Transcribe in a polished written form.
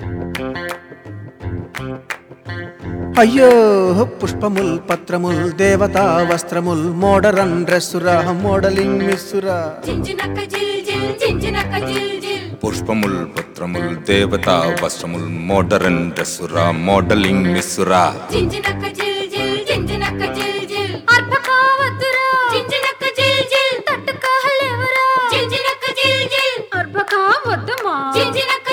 అయ్యో పుష్పముల్ పత్రముల్ దేవతా వస్త్రముల్ modern డ్రెస్సురా modelling మిస్సురా పుష్పముల్ పత్రముల్ దేవతా వస్త్రముల్ మోడరన్ డ్రెస్సురా మోడలింగ్ మిస్సురా వద్దుమా